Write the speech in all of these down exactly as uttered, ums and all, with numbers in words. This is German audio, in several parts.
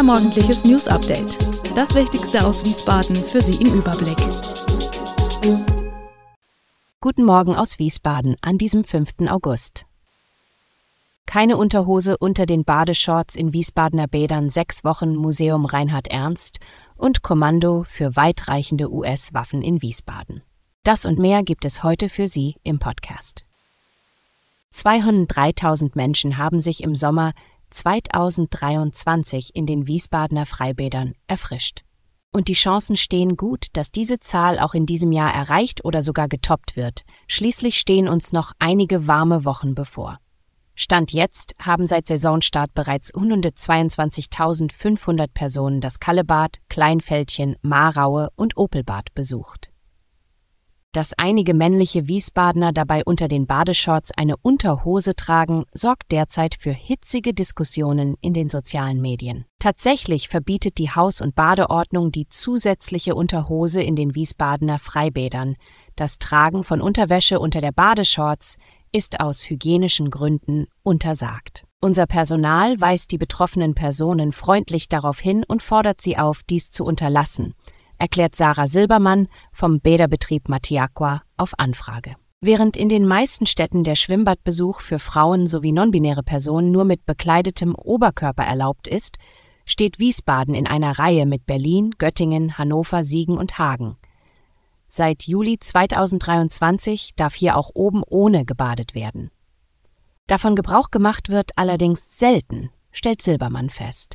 Unser morgendliches News-Update. Das Wichtigste aus Wiesbaden für Sie im Überblick. Guten Morgen aus Wiesbaden an diesem fünften August. Keine Unterhose unter den Badeshorts in Wiesbadener Bädern, sechs Wochen Museum Reinhard Ernst und Kommando für weitreichende U S-Waffen in Wiesbaden. Das und mehr gibt es heute für Sie im Podcast. zweihundertdreitausend Menschen haben sich im Sommer zweitausenddreiundzwanzig in den Wiesbadener Freibädern erfrischt. Und die Chancen stehen gut, dass diese Zahl auch in diesem Jahr erreicht oder sogar getoppt wird. Schließlich stehen uns noch einige warme Wochen bevor. Stand jetzt haben seit Saisonstart bereits hundertzweiundzwanzigtausendfünfhundert Personen das Kallebad, Kleinfeldchen, Mahraue und Opelbad besucht. Dass einige männliche Wiesbadener dabei unter den Badeshorts eine Unterhose tragen, sorgt derzeit für hitzige Diskussionen in den sozialen Medien. Tatsächlich verbietet die Haus- und Badeordnung die zusätzliche Unterhose in den Wiesbadener Freibädern. Das Tragen von Unterwäsche unter der Badeshorts ist aus hygienischen Gründen untersagt. Unser Personal weist die betroffenen Personen freundlich darauf hin und fordert sie auf, dies zu unterlassen, erklärt Sarah Silbermann vom Bäderbetrieb Matiaqua auf Anfrage. Während in den meisten Städten der Schwimmbadbesuch für Frauen sowie nonbinäre Personen nur mit bekleidetem Oberkörper erlaubt ist, steht Wiesbaden in einer Reihe mit Berlin, Göttingen, Hannover, Siegen und Hagen. Seit Juli zweitausenddreiundzwanzig darf hier auch oben ohne gebadet werden. Davon Gebrauch gemacht wird allerdings selten, stellt Silbermann fest.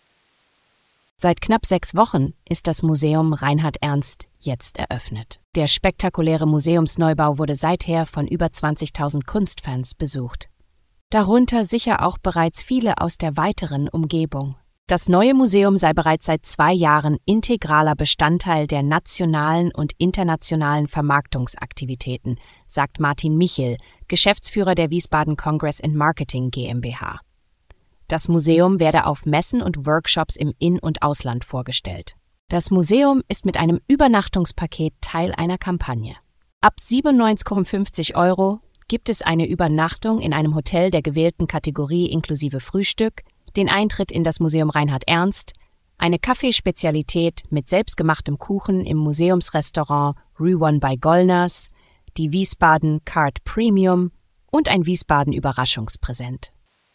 Seit knapp sechs Wochen ist das Museum Reinhard Ernst jetzt eröffnet. Der spektakuläre Museumsneubau wurde seither von über zwanzigtausend Kunstfans besucht. Darunter sicher auch bereits viele aus der weiteren Umgebung. Das neue Museum sei bereits seit zwei Jahren integraler Bestandteil der nationalen und internationalen Vermarktungsaktivitäten, sagt Martin Michel, Geschäftsführer der Wiesbaden Congress and Marketing GmbH. Das Museum werde auf Messen und Workshops im In- und Ausland vorgestellt. Das Museum ist mit einem Übernachtungspaket Teil einer Kampagne. Ab siebenundneunzig Euro fünfzig gibt es eine Übernachtung in einem Hotel der gewählten Kategorie inklusive Frühstück, den Eintritt in das Museum Reinhard Ernst, eine Kaffeespezialität mit selbstgemachtem Kuchen im Museumsrestaurant Rue One bei Gollners, die Wiesbaden Card Premium und ein Wiesbaden Überraschungspräsent.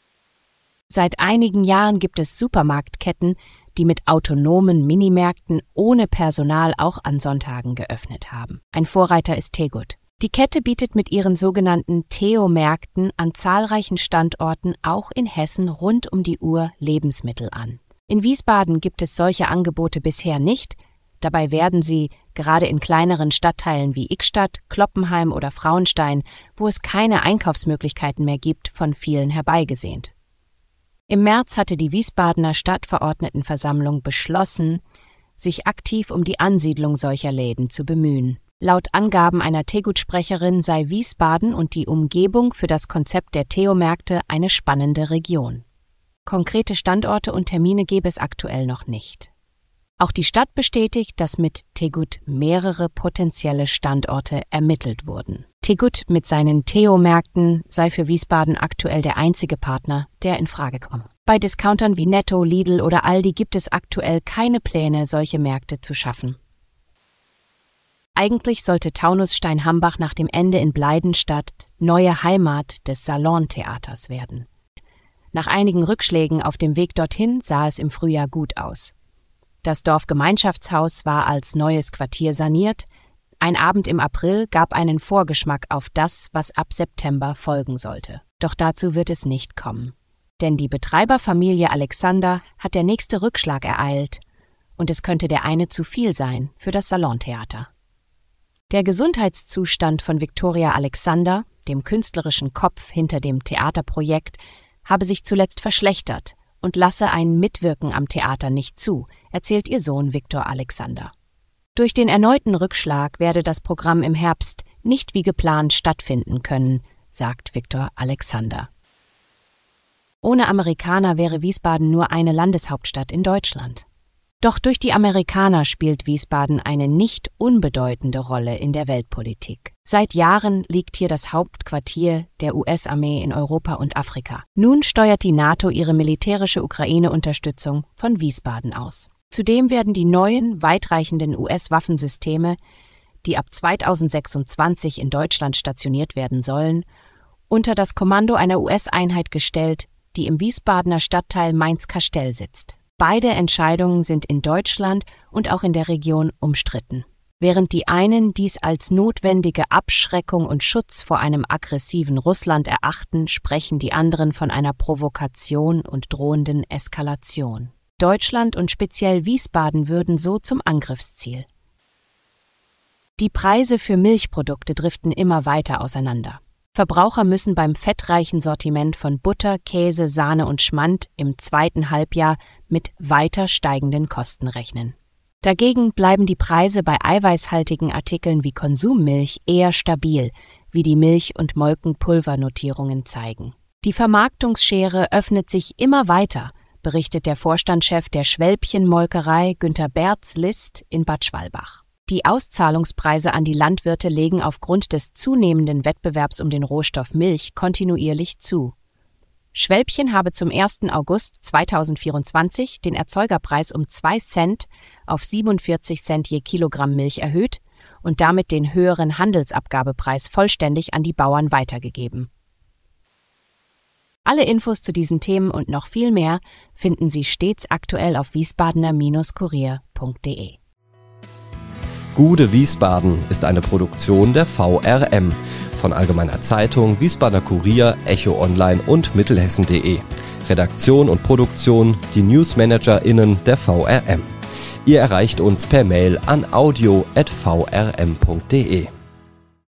Seit einigen Jahren gibt es Supermarktketten, die mit autonomen Minimärkten ohne Personal auch an Sonntagen geöffnet haben. Ein Vorreiter ist Tegut. Die Kette bietet mit ihren sogenannten Theo-Märkten an zahlreichen Standorten auch in Hessen rund um die Uhr Lebensmittel an. In Wiesbaden gibt es solche Angebote bisher nicht, dabei werden sie, gerade in kleineren Stadtteilen wie Ickstadt, Kloppenheim oder Frauenstein, wo es keine Einkaufsmöglichkeiten mehr gibt, von vielen herbeigesehnt. Im März hatte die Wiesbadener Stadtverordnetenversammlung beschlossen, sich aktiv um die Ansiedlung solcher Läden zu bemühen. Laut Angaben einer Tegut-Sprecherin sei Wiesbaden und die Umgebung für das Konzept der Theo-Märkte eine spannende Region. Konkrete Standorte und Termine gäbe es aktuell noch nicht. Auch die Stadt bestätigt, dass mit Tegut mehrere potenzielle Standorte ermittelt wurden. Tegut mit seinen Theo-Märkten sei für Wiesbaden aktuell der einzige Partner, der in Frage kommt. Bei Discountern wie Netto, Lidl oder Aldi gibt es aktuell keine Pläne, solche Märkte zu schaffen. Eigentlich sollte Taunus-Steinhambach nach dem Ende in Bleidenstadt neue Heimat des Salontheaters werden. Nach einigen Rückschlägen auf dem Weg dorthin sah es im Frühjahr gut aus. Das Dorfgemeinschaftshaus war als neues Quartier saniert. Ein Abend im April gab einen Vorgeschmack auf das, was ab September folgen sollte. Doch dazu wird es nicht kommen. Denn die Betreiberfamilie Alexander hat der nächste Rückschlag ereilt und es könnte der eine zu viel sein für das Salontheater. Der Gesundheitszustand von Viktoria Alexander, dem künstlerischen Kopf hinter dem Theaterprojekt, habe sich zuletzt verschlechtert und lasse ein Mitwirken am Theater nicht zu, erzählt ihr Sohn Viktor Alexander. Durch den erneuten Rückschlag werde das Programm im Herbst nicht wie geplant stattfinden können, sagt Viktor Alexander. Ohne Amerikaner wäre Wiesbaden nur eine Landeshauptstadt in Deutschland. Doch durch die Amerikaner spielt Wiesbaden eine nicht unbedeutende Rolle in der Weltpolitik. Seit Jahren liegt hier das Hauptquartier der U S-Armee in Europa und Afrika. Nun steuert die NATO ihre militärische Ukraine-Unterstützung von Wiesbaden aus. Zudem werden die neuen, weitreichenden U S-Waffensysteme, die ab zweitausendsechsundzwanzig in Deutschland stationiert werden sollen, unter das Kommando einer U S-Einheit gestellt, die im Wiesbadener Stadtteil Mainz-Kastell sitzt. Beide Entscheidungen sind in Deutschland und auch in der Region umstritten. Während die einen dies als notwendige Abschreckung und Schutz vor einem aggressiven Russland erachten, sprechen die anderen von einer Provokation und drohenden Eskalation. Deutschland und speziell Wiesbaden würden so zum Angriffsziel. Die Preise für Milchprodukte driften immer weiter auseinander. Verbraucher müssen beim fettreichen Sortiment von Butter, Käse, Sahne und Schmand im zweiten Halbjahr mit weiter steigenden Kosten rechnen. Dagegen bleiben die Preise bei eiweißhaltigen Artikeln wie Konsummilch eher stabil, wie die Milch- und Molkenpulvernotierungen zeigen. Die Vermarktungsschere öffnet sich immer weiter, berichtet der Vorstandschef der Schwälbchen-Molkerei Günter Berz-List in Bad Schwalbach. Die Auszahlungspreise an die Landwirte legen aufgrund des zunehmenden Wettbewerbs um den Rohstoff Milch kontinuierlich zu. Schwälbchen habe zum ersten August zweitausendvierundzwanzig den Erzeugerpreis um zwei Cent auf siebenundvierzig Cent je Kilogramm Milch erhöht und damit den höheren Handelsabgabepreis vollständig an die Bauern weitergegeben. Alle Infos zu diesen Themen und noch viel mehr finden Sie stets aktuell auf wiesbadener Kurier punkt de. Gude Wiesbaden ist eine Produktion der V R M von Allgemeiner Zeitung, Wiesbadener Kurier, Echo Online und Mittelhessen punkt de. Redaktion und Produktion die NewsmanagerInnen der V R M. Ihr erreicht uns per Mail an audio at v r m punkt de.